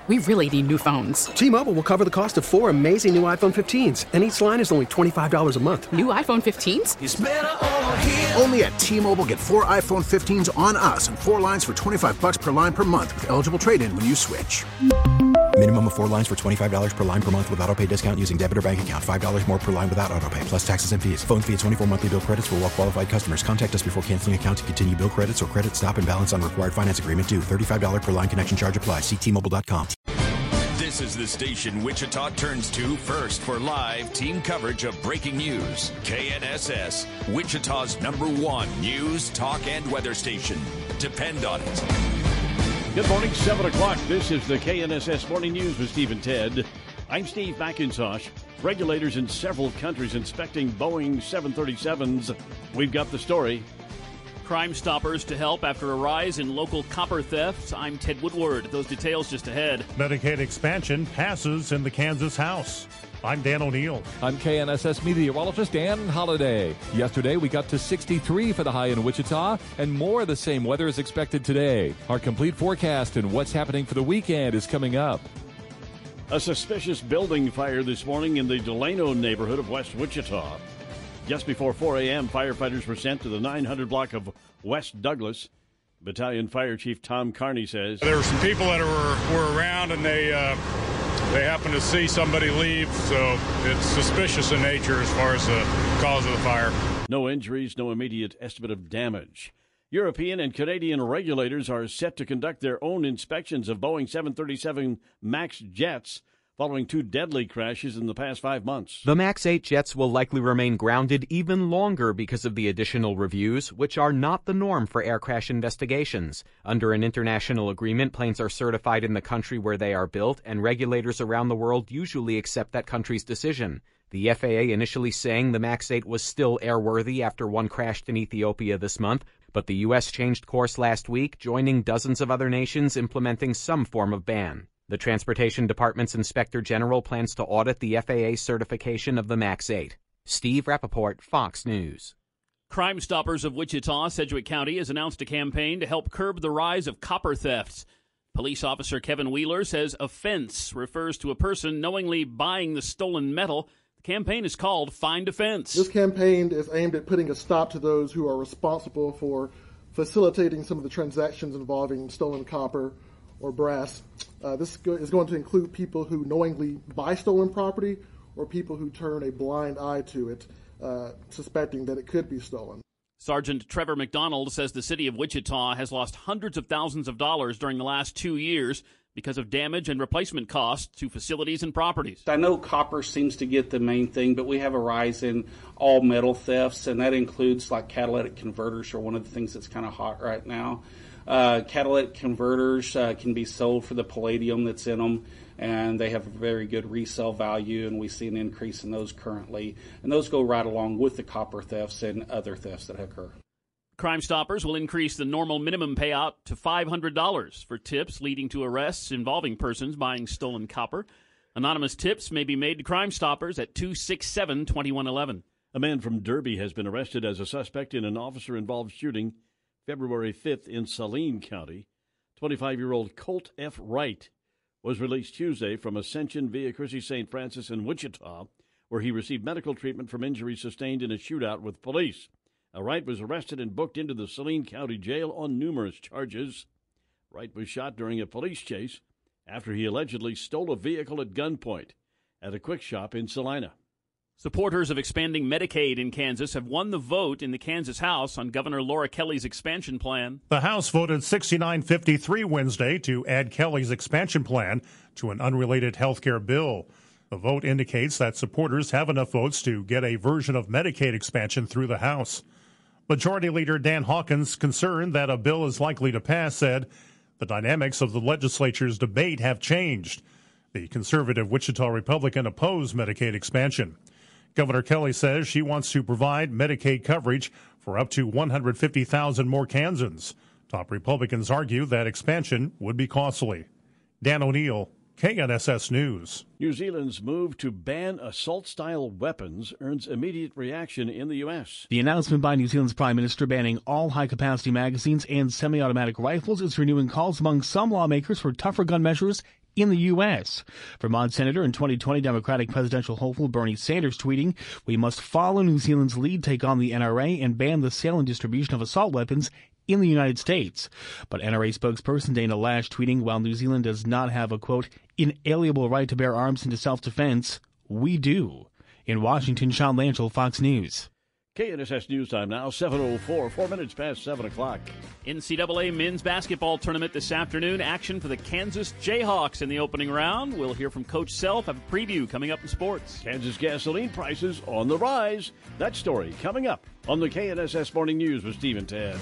We really need new phones. T-Mobile will cover the cost of 4 amazing new iPhone 15s, and each line is only $25 a month. New iPhone 15s? It's better over here. Only at T-Mobile, get 4 iPhone 15s on us and 4 lines for $25 per line per month with eligible trade-in when you switch. Minimum of 4 lines for $25 per line per month with autopay discount using debit or bank account. $5 more per line without autopay, plus taxes and fees. Phone fee at 24 monthly bill credits for well-qualified customers. Contact us before canceling account to continue bill credits or credit stop and balance on required finance agreement due. $35 per line connection charge applies. See T-Mobile.com. This is the station Wichita turns to first for live team coverage of breaking news. KNSS, Wichita's #1 news, talk, and weather station. Depend on it. Good morning, 7 o'clock. This is the KNSS Morning News with Steve and Ted. I'm Steve McIntosh. Regulators in several countries inspecting Boeing 737s. We've got the story. Crime Stoppers to help after a rise in local copper thefts. I'm Ted Woodward. Those details just ahead. Medicaid expansion passes in the Kansas House. I'm Dan O'Neill. I'm KNSS meteorologist Dan Holliday. Yesterday, we got to 63 for the high in Wichita, and more of the same weather is expected today. Our complete forecast and what's happening for the weekend is coming up. A suspicious building fire this morning in the Delano neighborhood of West Wichita. Just before 4 a.m., firefighters were sent to the 900 block of West Douglas. Battalion Fire Chief Tom Carney says there were some people that were around, and they happened to see somebody leave, so it's suspicious in nature as far as the cause of the fire. No injuries, no immediate estimate of damage. European and Canadian regulators are set to conduct their own inspections of Boeing 737 MAX jets following 2 deadly crashes in the past 5 months. The MAX 8 jets will likely remain grounded even longer because of the additional reviews, which are not the norm for air crash investigations. Under an international agreement, planes are certified in the country where they are built, and regulators around the world usually accept that country's decision. The FAA initially saying the MAX 8 was still airworthy after one crashed in Ethiopia this month, but the U.S. changed course last week, joining dozens of other nations implementing some form of ban. The Transportation Department's Inspector General plans to audit the FAA certification of the MAX 8. Steve Rappaport, Fox News. Crime Stoppers of Wichita, Sedgwick County, has announced a campaign to help curb the rise of copper thefts. Police officer Kevin Wheeler says offense refers to a person knowingly buying the stolen metal. The campaign is called Find Offense. This campaign is aimed at putting a stop to those who are responsible for facilitating some of the transactions involving stolen copper or brass. This is going to include people who knowingly buy stolen property or people who turn a blind eye to it, suspecting that it could be stolen. Sergeant Trevor McDonald says the city of Wichita has lost hundreds of thousands of dollars during the last 2 years because of damage and replacement costs to facilities and properties. I know copper seems to get the main thing, but we have a rise in all metal thefts, and that includes like catalytic converters are one of the things that's kind of hot right now. Catalytic converters can be sold for the palladium that's in them, and they have a very good resale value, and we see an increase in those currently. And those go right along with the copper thefts and other thefts that occur. Crime Stoppers will increase the normal minimum payout to $500 for tips leading to arrests involving persons buying stolen copper. Anonymous tips may be made to Crime Stoppers at 267-2111. A man from Derby has been arrested as a suspect in an officer-involved shooting February 5th in Saline County. 25-year-old Colt F. Wright was released Tuesday from Ascension Via Christi St. Francis in Wichita, where he received medical treatment from injuries sustained in a shootout with police. Wright was arrested and booked into the Saline County Jail on numerous charges. Wright was shot during a police chase after he allegedly stole a vehicle at gunpoint at a quick shop in Salina. Supporters of expanding Medicaid in Kansas have won the vote in the Kansas House on Governor Laura Kelly's expansion plan. The House voted 69-53 Wednesday to add Kelly's expansion plan to an unrelated health care bill. The vote indicates that supporters have enough votes to get a version of Medicaid expansion through the House. Majority Leader Dan Hawkins, concerned that a bill is likely to pass, said the dynamics of the legislature's debate have changed. The conservative Wichita Republican opposed Medicaid expansion. Governor Kelly says she wants to provide Medicaid coverage for up to 150,000 more Kansans. Top Republicans argue that expansion would be costly. Dan O'Neill, KNSS News. New Zealand's move to ban assault-style weapons earns immediate reaction in the U.S. The announcement by New Zealand's Prime Minister banning all high-capacity magazines and semi-automatic rifles is renewing calls among some lawmakers for tougher gun measures in the U.S. Vermont Senator and 2020 Democratic presidential hopeful Bernie Sanders tweeting, "We must follow New Zealand's lead, take on the NRA, and ban the sale and distribution of assault weapons in the United States." But NRA spokesperson Dana Lash tweeting, "While New Zealand does not have a, quote, inalienable right to bear arms into self-defense, we do." In Washington, Sean Lanchel, Fox News. KNSS News Time now, 7:04, 4 minutes past 7 o'clock. NCAA men's basketball tournament this afternoon. Action for the Kansas Jayhawks in the opening round. We'll hear from Coach Self. Have a preview coming up in sports. Kansas gasoline prices on the rise. That story coming up on the KNSS Morning News with Steve and Ted.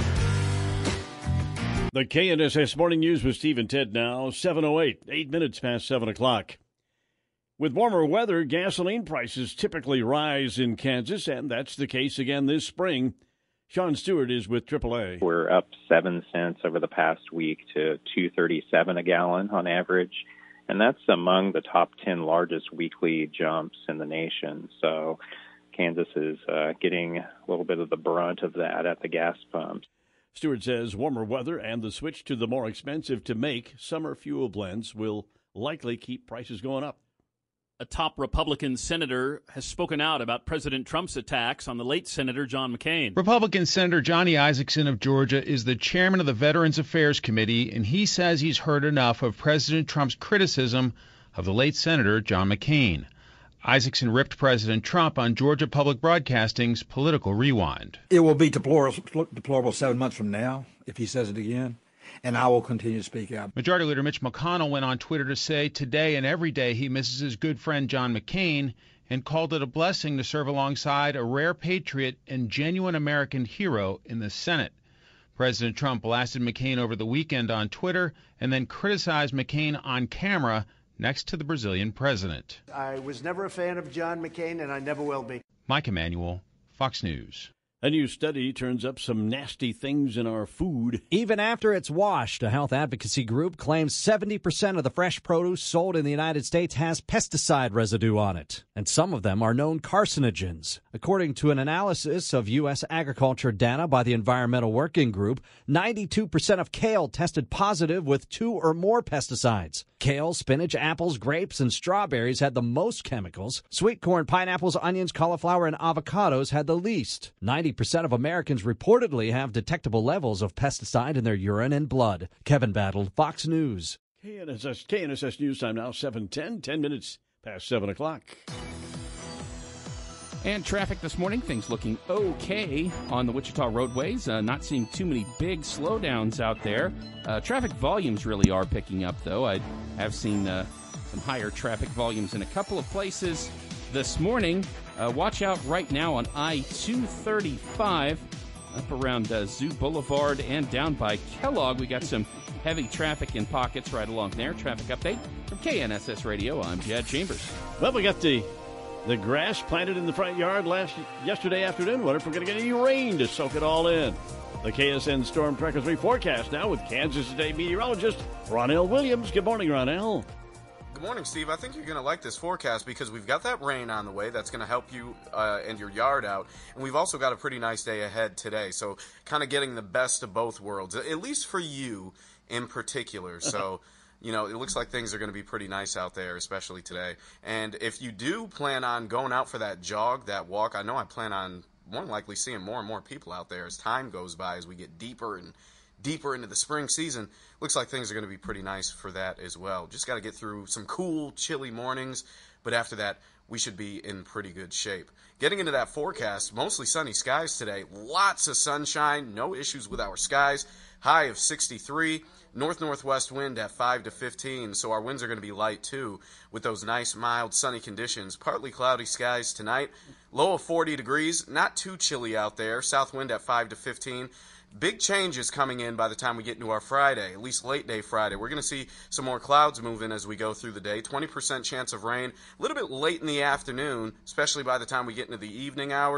The KNSS Morning News with Steve and Ted now, 7:08, 8 minutes past 7 o'clock. With warmer weather, gasoline prices typically rise in Kansas, and that's the case again this spring. Sean Stewart is with AAA. We're up 7 cents over the past week to $2.37 a gallon on average, and that's among the top 10 largest weekly jumps in the nation. So Kansas is getting a little bit of the brunt of that at the gas pumps. Stewart says warmer weather and the switch to the more expensive to make summer fuel blends will likely keep prices going up. A top Republican senator has spoken out about President Trump's attacks on the late Senator John McCain. Republican Senator Johnny Isakson of Georgia is the chairman of the Veterans Affairs Committee, and he says he's heard enough of President Trump's criticism of the late Senator John McCain. Isakson ripped President Trump on Georgia Public Broadcasting's Political Rewind. It will be deplorable 7 months from now if he says it again. And I will continue to speak out. Majority Leader Mitch McConnell went on Twitter to say today and every day he misses his good friend John McCain and called it a blessing to serve alongside a rare patriot and genuine American hero in the Senate. President Trump blasted McCain over the weekend on Twitter and then criticized McCain on camera next to the Brazilian president. I was never a fan of John McCain, and I never will be. Mike Emanuel, Fox News. A new study turns up some nasty things in our food. Even after it's washed, a health advocacy group claims 70% of the fresh produce sold in the United States has pesticide residue on it, and some of them are known carcinogens. According to an analysis of U.S. agriculture data by the Environmental Working Group, 92% of kale tested positive with 2 or more pesticides. Kale, spinach, apples, grapes, and strawberries had the most chemicals. Sweet corn, pineapples, onions, cauliflower, and avocados had the least. 90% of Americans reportedly have detectable levels of pesticide in their urine and blood. Kevin Battle, Fox News. KNSS News Time now, 7:10, 10 minutes past 7 o'clock. And traffic this morning, things looking okay on the Wichita roadways. Not seeing too many big slowdowns out there. Traffic volumes really are picking up, though. I have seen some higher traffic volumes in a couple of places this morning. Watch out right now on I-235 up around Zoo Boulevard and down by Kellogg. We got some heavy traffic in pockets right along there. Traffic update from KNSS Radio. I'm Chad Chambers. Well, we got the grass planted in the front yard yesterday afternoon. Wonder if we're going to get any rain to soak it all in. The KSN Storm Tracker 3 forecast now with Kansas Today meteorologist Ronell Williams. Good morning, Ronell. Good morning, Steve. I think you're going to like this forecast because we've got that rain on the way. That's going to help you and your yard out. And we've also got a pretty nice day ahead today. So kind of getting the best of both worlds, at least for you in particular. So, you know, it looks like things are going to be pretty nice out there, especially today. And if you do plan on going out for that jog, that walk, I know I plan on more than likely seeing more and more people out there as time goes by, as we get deeper and deeper into the spring season. Looks like things are going to be pretty nice for that as well. Just got to get through some cool, chilly mornings, but after that, we should be in pretty good shape. Getting into that forecast, mostly sunny skies today. Lots of sunshine, no issues with our skies. High of 63, north-northwest wind at 5 to 15, so our winds are going to be light too with those nice, mild, sunny conditions. Partly cloudy skies tonight. Low of 40 degrees, not too chilly out there. South wind at 5 to 15. Big changes coming in by the time we get into our Friday, at least late day Friday. We're going to see some more clouds move in as we go through the day. 20% chance of rain, a little bit late in the afternoon, especially by the time we get into the evening hours.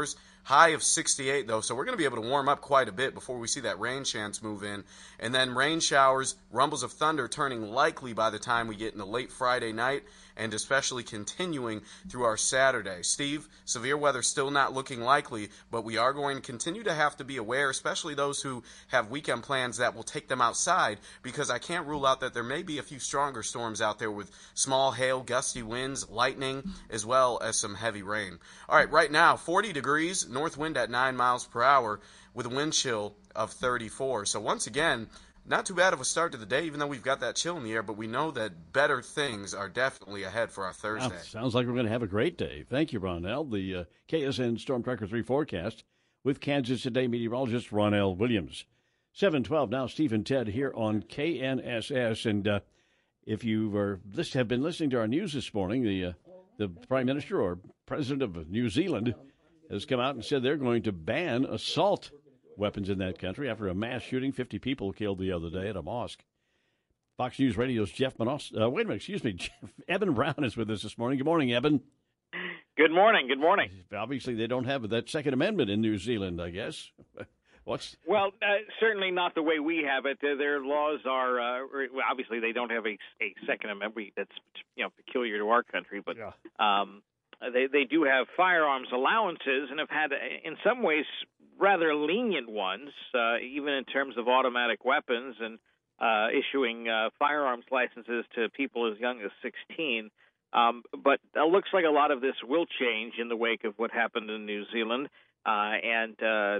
High of 68, though, so we're going to be able to warm up quite a bit before we see that rain chance move in. And then rain showers, rumbles of thunder turning likely by the time we get into late Friday night, and especially continuing through our Saturday. Steve, severe weather still not looking likely, but we are going to continue to have to be aware, especially those who have weekend plans that will take them outside, because I can't rule out that there may be a few stronger storms out there with small hail, gusty winds, lightning, as well as some heavy rain. All right, right now, 40 degrees, north wind at 9 miles per hour with a wind chill of 34. So once again, not too bad of a start to the day, even though we've got that chill in the air, but we know that better things are definitely ahead for our Thursday. Sounds like we're going to have a great day. Thank you, Ronell. The KSN Storm Tracker 3 forecast with Kansas Today meteorologist Ronell Williams. 7:12 now, Steve and Ted here on KNSS. And if you have been listening to our news this morning, the Prime Minister or President of New Zealand has come out and said they're going to ban assault weapons in that country after a mass shooting. 50 people killed the other day at a mosque. Fox News Radio's Jeff Manos. Eben Brown is with us this morning. Good morning, Eben. Good morning. Good morning. Obviously, they don't have that Second Amendment in New Zealand, I guess. Well, certainly not the way we have it. Their laws are obviously they don't have a Second Amendment that's peculiar to our country, but they do have firearms allowances and have had in some ways rather lenient ones, even in terms of automatic weapons and issuing firearms licenses to people as young as 16. But it looks like a lot of this will change in the wake of what happened in New Zealand, and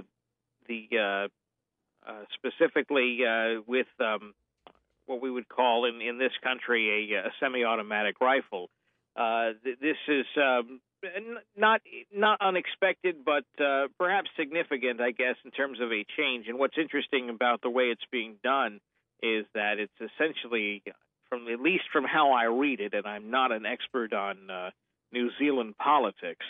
specifically with what we would call in this country a semi-automatic rifle. This is not unexpected, but perhaps significant, I guess, in terms of a change. And what's interesting about the way it's being done is that it's essentially, at least from how I read it, and I'm not an expert on New Zealand politics,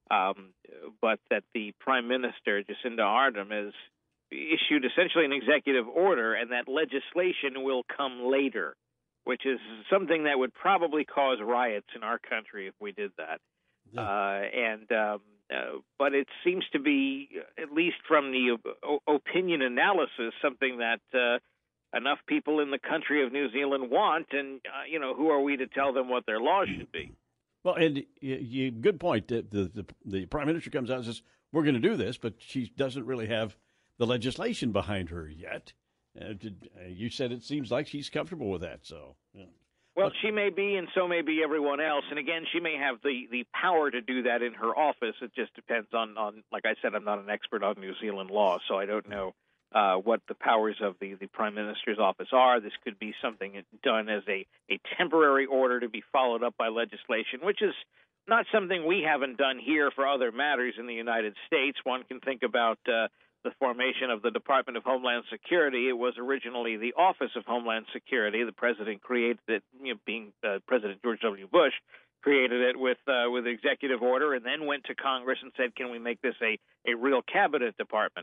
but that the Prime Minister, Jacinda Ardern, has issued essentially an executive order, and that legislation will come later, which is something that would probably cause riots in our country if we did that. Yeah. But it seems to be, at least from the opinion analysis, something that enough people in the country of New Zealand want, and who are we to tell them what their laws should be? Well, and good point. The Prime Minister comes out and says, we're going to do this, but she doesn't really have the legislation behind her yet. You said it seems like she's comfortable with that. So, yeah. Well, she may be, and so may be everyone else. And again, she may have the power to do that in her office. It just depends on, like I said, I'm not an expert on New Zealand law, so I don't know what the powers of the Prime Minister's office are. This could be something done as a temporary order to be followed up by legislation, which is not something we haven't done here for other matters in the United States. One can think about the formation of the Department of Homeland Security. It was originally the Office of Homeland Security. The president created it, being President George W. Bush, created it with executive order, and then went to Congress and said, can we make this a real cabinet department?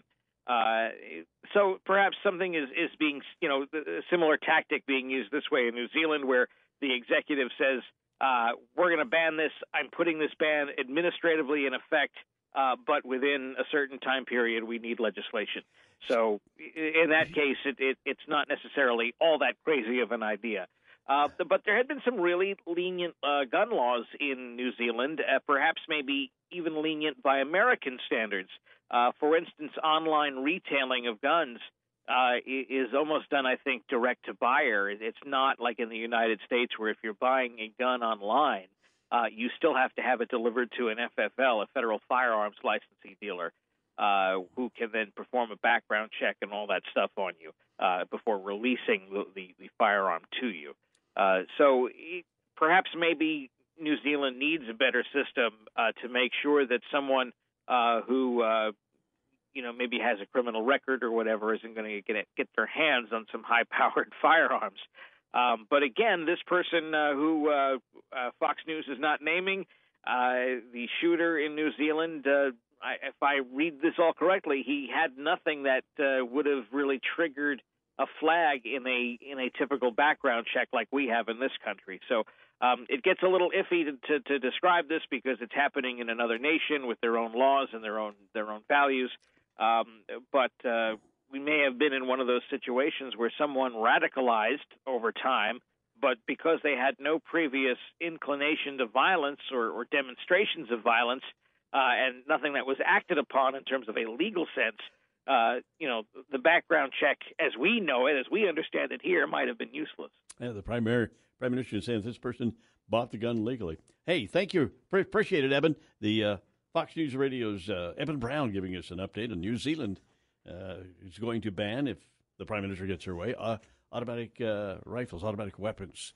So perhaps something is being, a similar tactic being used this way in New Zealand, where the executive says, we're going to ban this. I'm putting this ban administratively in effect, but within a certain time period, we need legislation. So in that case, it's not necessarily all that crazy of an idea. But there had been some really lenient gun laws in New Zealand, perhaps maybe even lenient by American standards. For instance, online retailing of guns is almost done, I think, direct to buyer. It's not like in the United States where if you're buying a gun online, you still have to have it delivered to an FFL, a federal firearms licensee dealer, who can then perform a background check and all that stuff on you before releasing the firearm to you. So perhaps maybe New Zealand needs a better system to make sure that someone who maybe has a criminal record or whatever isn't going to get their hands on some high-powered firearms. But again, this person who Fox News is not naming, the shooter in New Zealand, if I read this all correctly, he had nothing that would have really triggered flag in a typical background check like we have in this country. So it gets a little iffy to describe this because it's happening in another nation with their own laws and their own values. But we may have been in one of those situations where someone radicalized over time, but because they had no previous inclination to violence or demonstrations of violence, and nothing that was acted upon in terms of a legal sense, the background check, as we know it, as we understand it here, might have been useless. Yeah, the Prime Minister is saying this person bought the gun legally. Hey, thank you. Appreciate it, Eben. The Fox News Radio's Eben Brown giving us an update on New Zealand. Is going to ban, if the Prime Minister gets her way, automatic rifles, automatic weapons.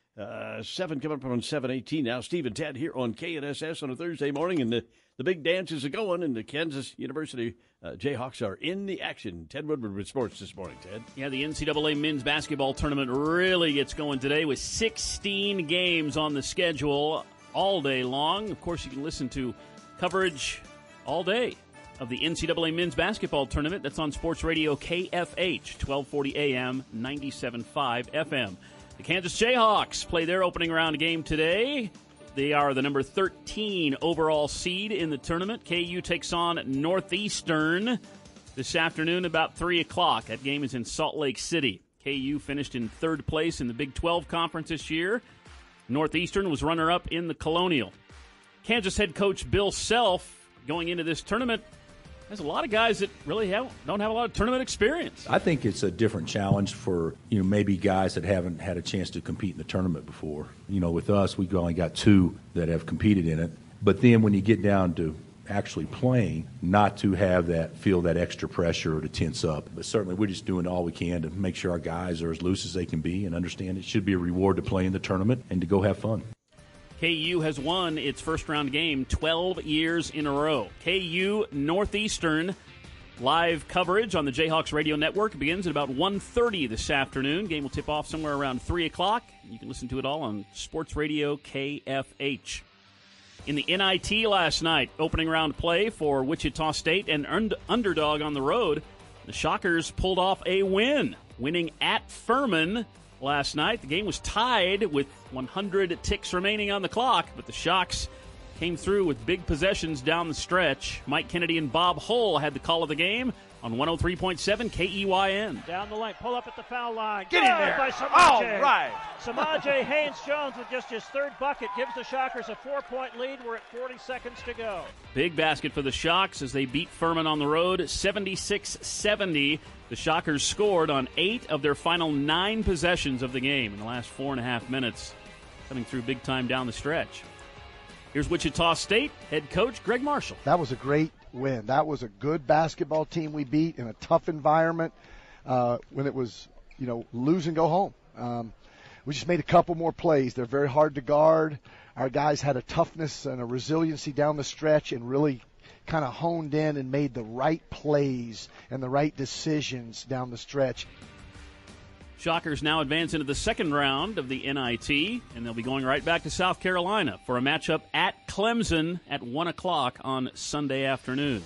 7 coming up on 7:18 now. Steve and Ted here on KNSS on a Thursday morning, and the big dances are going, and the Kansas University Jayhawks are in the action. Ted Woodward with sports this morning, Ted. Yeah, the NCAA men's basketball tournament really gets going today with 16 games on the schedule all day long. Of course, you can listen to coverage all day of the NCAA men's basketball tournament. That's on Sports Radio KFH, 1240 AM, 97.5 FM. The Kansas Jayhawks play their opening round game today. They are the number 13 overall seed in the tournament. KU takes on Northeastern this afternoon about 3 o'clock. That game is in Salt Lake City. KU finished in third place in the Big 12 Conference this year. Northeastern was runner-up in the Colonial. Kansas head coach Bill Self, going into this tournament, has a lot of guys that really don't have a lot of tournament experience. I think it's a different challenge for, maybe guys that haven't had a chance to compete in the tournament before. With us, we've only got 2 that have competed in it. But then when you get down to actually playing, not to feel that extra pressure or to tense up. But certainly we're just doing all we can to make sure our guys are as loose as they can be and understand it should be a reward to play in the tournament and to go have fun. KU has won its first-round game 12 years in a row. KU Northeastern live coverage on the Jayhawks radio network begins at about 1:30 this afternoon. Game will tip off somewhere around 3 o'clock. You can listen to it all on Sports Radio KFH. In the NIT last night, opening round play for Wichita State and underdog on the road, the Shockers pulled off a win, winning at Furman last night. The game was tied with 100 ticks remaining on the clock, but the Shocks came through with big possessions down the stretch. Mike Kennedy and Bob Hull had the call of the game on 103.7 KEYN. Down the lane, pull up at the foul line. Get in there. By Samaje. All right. Samaje Haynes-Jones with just his third bucket gives the Shockers a 4-point lead. We're at 40 seconds to go. Big basket for the Shocks as they beat Furman on the road, 76-70. The Shockers scored on 8 of their final 9 possessions of the game in the last 4.5 minutes, coming through big time down the stretch. Here's Wichita State head coach Greg Marshall. That was a great win. That was a good basketball team we beat in a tough environment when it was, lose and go home. We just made a couple more plays. They're very hard to guard. Our guys had a toughness and a resiliency down the stretch and really kind of honed in and made the right plays and the right decisions down the stretch. Shockers now advance into the second round of the NIT, and they'll be going right back to South Carolina for a matchup at Clemson at 1 o'clock on Sunday afternoon.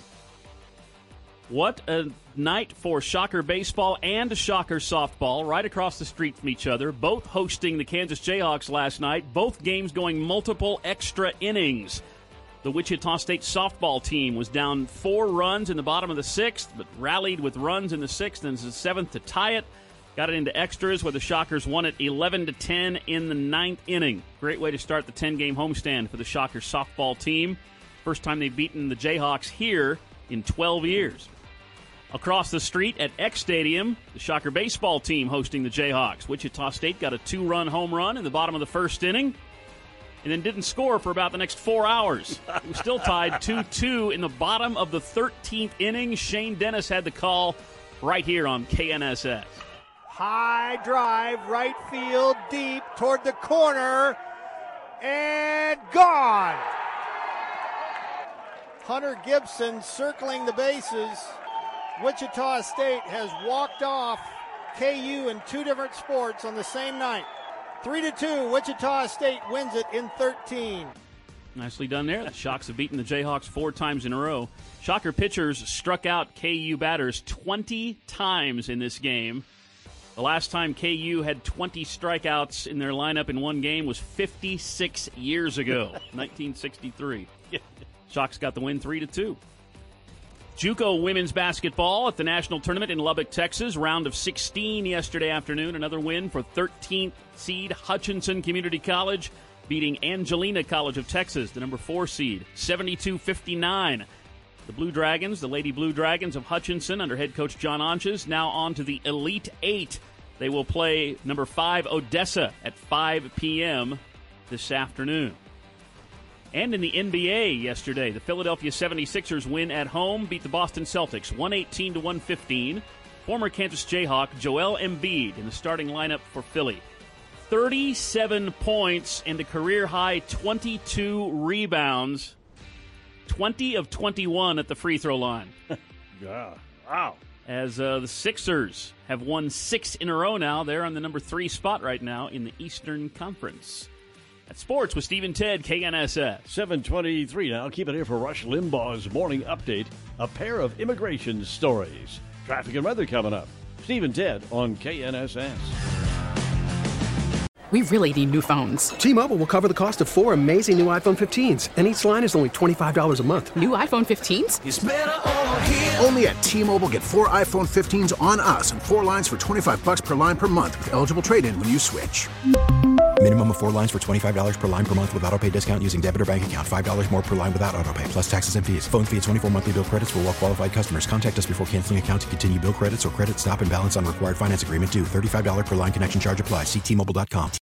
What a night for Shocker baseball and Shocker softball right across the street from each other, both hosting the Kansas Jayhawks last night, both games going multiple extra innings. The Wichita State softball team was down 4 runs in the bottom of the 6th, but rallied with runs in the 6th and the 7th to tie it. Got it into extras where the Shockers won it 11-10 in the 9th inning. Great way to start the 10-game homestand for the Shockers softball team. First time they've beaten the Jayhawks here in 12 years. Across the street at X Stadium, the Shocker baseball team hosting the Jayhawks. Wichita State got a 2-run home run in the bottom of the first inning and then didn't score for about the next 4 hours. It was still tied 2-2 in the bottom of the 13th inning. Shane Dennis had the call right here on KNSS. High drive, right field, deep toward the corner, and gone. Hunter Gibson circling the bases. Wichita State has walked off KU in 2 different sports on the same night. 3-2, Wichita State wins it in 13. Nicely done there. The Shocks have beaten the Jayhawks 4 times in a row. Shocker pitchers struck out KU batters 20 times in this game. The last time KU had 20 strikeouts in their lineup in one game was 56 years ago, 1963. Shocks got the win 3-2. JUCO women's basketball at the national tournament in Lubbock, Texas. Round of 16 yesterday afternoon. Another win for 13th seed Hutchinson Community College, beating Angelina College of Texas, the number 4 seed, 72-59. The Blue Dragons, the Lady Blue Dragons of Hutchinson, under head coach John Anches, now on to the Elite 8. They will play number 5 Odessa at 5 p.m. this afternoon. And in the NBA yesterday, the Philadelphia 76ers win at home, beat the Boston Celtics 118-115. Former Kansas Jayhawk Joel Embiid in the starting lineup for Philly. 37 points and a career-high 22 rebounds. 20 of 21 at the free throw line. Yeah. Wow. As the Sixers have won 6 in a row now. They're on the number 3 spot right now in the Eastern Conference. That's sports with Steve and Ted, KNSS. 7:23 now. Keep it here for Rush Limbaugh's morning update. A pair of immigration stories. Traffic and weather coming up. Steve and Ted on KNSS. We really need new phones. T-Mobile will cover the cost of 4 amazing new iPhone 15s, and each line is only $25 a month. New iPhone 15s? It's better over here. Only at T-Mobile, get 4 iPhone 15s on us and 4 lines for $25 per line per month with eligible trade-in when you switch. Minimum of 4 lines for $25 per line per month with autopay discount using debit or bank account. $5 more per line without autopay, plus taxes and fees. Phone fee at 24 monthly bill credits for well-qualified customers. Contact us before canceling account to continue bill credits or credit stop and balance on required finance agreement due. $35 per line connection charge applies. See T-Mobile.com.